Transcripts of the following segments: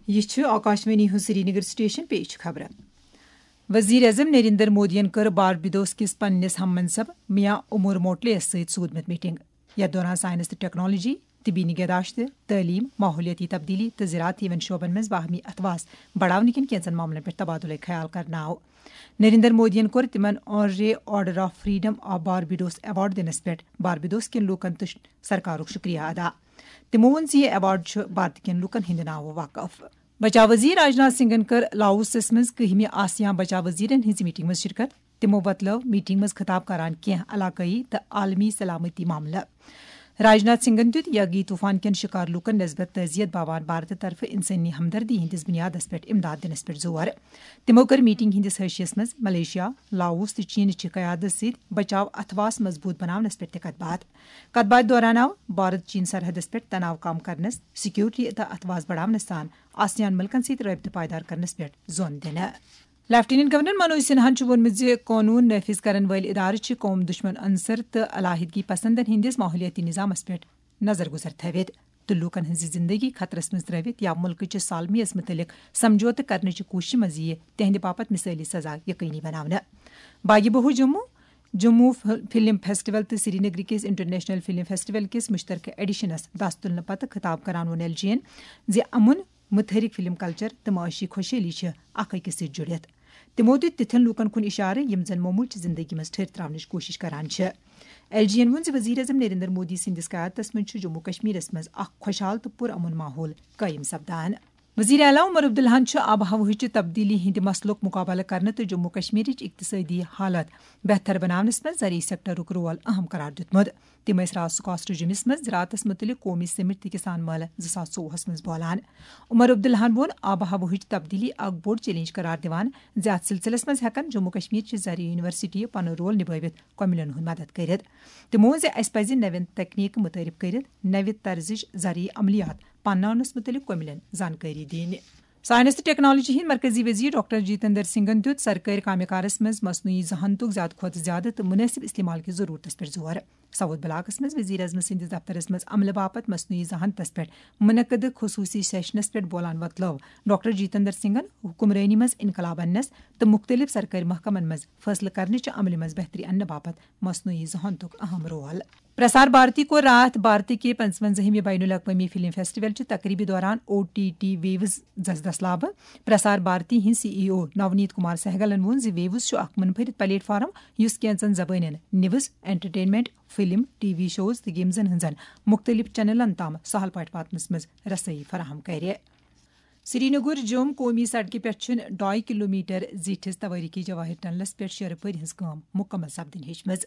یہ آکاشوانی ہند Srinagar station پیش خبر وزیر اعظم نریندر مودین کر باربیدوس کس پنس ہم منصب میاں امور موٹلے ست سودمت میٹنگ یتھ دوران سائنس تو ٹیکنالوجی طبی نگہداشت تعلیم ماحولیاتی تبدیلی تو زراعتی شعبن مز باہمی اتواس بڑھانے کن کینچن معاملن پہ تبادلہ خیال کرنا آو نریندر مودین کور تمن آنرے order of freedom of Barbados award دنس پہ باربیڈوس کن لوکن تو سرکارک شکریہ ادا تمو ون یہ ایوارڈ بھارت کن لوکن ہند ناو واقف بچاؤ وزیر راجناتھ سنگھن کر لاؤسس مز کہمہ آسیاں بچاؤ وزیرن ہز میٹنگ مز شرکت تمو بتلو میٹنگ مز خطاب کران کی علاقائی تو عالمی سلامتی معاملہ راجناتھ سنگھن دیت یاگی طوفان کن شکار لوکن نسبت تعزیت باوان بھارت طرف انسانی ہمدردی ہندس بنیادس پہ امداد دنس پہ زور تمو کر میٹنگ ہندس حیثیت مز ملیشیا لاؤس تو چین چہ قیادت ست بچاؤ اتواس مضبوط بناونس پہ کت بات دوران آو بھارت چین سرحدس پہ تناؤ کم کرنس سیکیورٹی تو اتواس بڑھاونس سان آسیان ملکن ست رابطہ پائیدار کرنس پہ زون دن لیفٹیننٹ گورنر منوج سنہاہن وونمت قانون نافذ کرن ول ادارہ قوم دشمن عنصر تو علاحدگی پسندن ہندس ماحولیاتی نظامس پہ نظر گزر تھوت تو لوکن ہز زندگی خطرس مز ترت یا ملک چہ سالمیس متعلق سمجھوتہ کرنچ کوشش مز تہند باپت مثالی سزا یقینی بناونہ باغ بہو جموں فلم فیسٹیول تو سری نگر کس انٹرنیشنل فلم فیسٹیول کس مشترکہ ایڈیشنس دست تلنے پتہ خطاب کران ون ایل جی این امن متحرک فلم کلچر تو معاشی خوشحالی اخ أکس ست جڑت تمو دیت تتھن لوکن کن اشارہ یم زن معمول چہ زندگی مز ٹھہر تراونچ کوشش کران ایل جی این ون وزیر اعظم نریندر مودی سندس قیادتس مز جموں کشمیرس مز اخ خوشحال تو پر امن ماحول قائم سپدان وزیر اعلیٰ عمر عبداللہن آب و ہوچ تبدیلی ہند مسلک مقابلہ کرنے تو جموں کشمیر اقتصادی حالت بہتر بناونس مز زرعی سیکٹرک رول اہم قرار دتمت تم رات سکاسٹو جمس مز زراعتس متعلق قومی سمٹ تو کسان مالہ 2024 مز بولان عمر عبداللہن وون آب و ہوچ تبدیلی اخ بوڑ چیلنج قرار دیوان ات سلسلس مز ہیکن جموں کشمیر چہ زرعی یونیورسٹی پن رول نبھوت کوملن ہند مدد کرت تمو اس پز نوین تکنیک متعارف کرت نو طرزچ زرعی عملیات پناونس متعلق کوملن زانکاری دین سائنس تو ٹیکنالوجی ہند مرکزی وزیر ڈاکٹر جتیندر سنگھن دیت سرکاری کامہ کارس مز مصنوعی ذہانتک زیادہ کھت زیادہ تو مناسب استعمال کی ضرورت پہ زور ساؤتھ بلاکس مز وزیر اعظم سندس دفترس مز عملہ باپت مصنوعی ذہانتس پہ منعقد خصوصی سیشنس پہ بولان وتلو ڈاکٹر جتیندر سنگھن حکمرانی مز انقلاب انس تو مختلف سرکاری محکمن مز فیصلہ کرنچ عمل مز بہتری ان باپت مصنوعی ذہانتک اہم رول پرسار بھارتی کو رات بھارت کے 55ویں بین الاقوامی فلم فیسٹیول چہ تقریبی دوران OTT views this لابہ Prasar Bharati Hind CEO Navneet Kumar سہگلن وون ویوز اخ منفرد پلیٹ فارم یس کینچن زبانن news entertainment film T V shows تو گیمزن ہنزن مختلف چینلن تام سہل پاٹ واتنس مز رسائی فراہم کرے سری نگر جوم قومی سڑکہ پہ 2 کلومیٹر زیٹھس توریقی جواہر ٹنلس پہ شیرپر ہز کام مکمل سپدن ہیچمز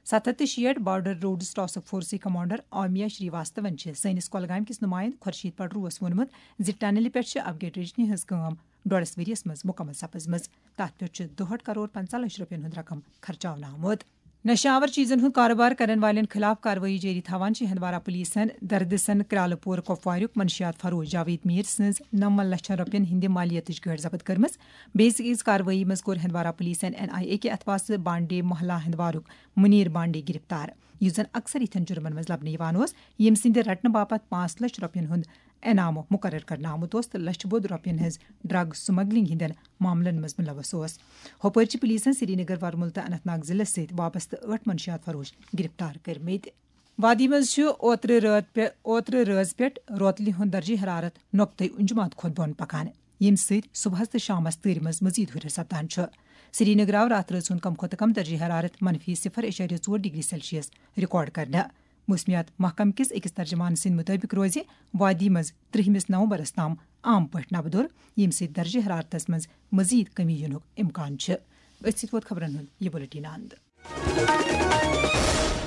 768 بارڈر روڈز ٹاسک فورسی کمانڈر آمیہ شریواستون سنس کولگام کس نمائند خورشید پڑروس وونمت ٹنل پہ اپگریڈیشن ہز کام 1.5 ؤریس مز مکمل سپزمز تات پہ 2.50 کروڑ رقم ہند رقم خرچاون آمت نشہ آور چیزن ہند کاروبار کرن والن خلاف کاروٲیی جاری تھوان ہندوارہ پولیسن دردسن کرالہ پور کپوارک منشیات فروش جاوید میر سنز 90 لچھ رۄپین ہند مالیتچ گاڑی ضبط کرمز بیس کاروٲیی مز کور ہندوارہ پولیسن NIA کے اتواس بانڈے محلہ ہندوارک منیر بانڈے گرفتار یس زن اکثر یتھن جرمن مز لبنہ یم سند رٹنہ باپت 5 لچھ رۄپین ہند انعام مقرر کرنا آمت تو لچھ بود رۄپین ہز ڈرگ سمگلنگ ہندین معاملن مز ملوث ہوپر پولیسن سری نگر ورمل تو اننت ناگ ضلع ست وابستہ 8 منشیات فروش گرفتار کرمت وادی مز اوتر رٲژ پہ روتلہ ہند درجہ حرارت نقطۂ انجماد کھت بون پکان یم ست صبحس تو شامس تۭرِ مز مزید ہُریر سپدان سری نگر آو رات رٲژ ہند کم کھوتہ کم درجہ حرارت -0.4 ڈگری سیلسیس ریکارڈ کرنا موسمیات محکمہ کس أکس ترجمان سند مطابق روز وادی مز 30 نومبرس تام عام پٲٹھۍ نبدور یم ست درجہ حرارتس مز مزید کمی ینک امکان ووت خبرن ہند یہ بلیٹن اند